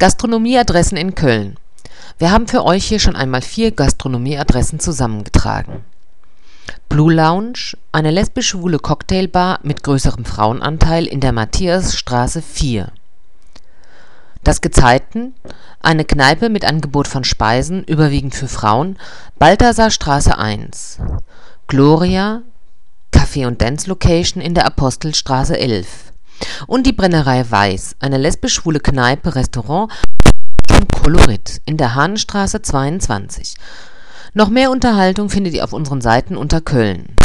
Gastronomieadressen in Köln. Wir haben für euch hier schon einmal 4 Gastronomieadressen zusammengetragen. Blue Lounge, eine lesbisch-schwule Cocktailbar mit größerem Frauenanteil in der Matthiasstraße 4. Das Gezeiten, eine Kneipe mit Angebot von Speisen, überwiegend für Frauen, Balthasarstraße 1. Gloria, Café und Dance Location in der Apostelstraße 11. Und die Brennerei Weiß, eine lesbisch-schwule Kneipe, Restaurant und Kolorit in der Hahnenstraße 22. Noch mehr Unterhaltung findet ihr auf unseren Seiten unter Köln.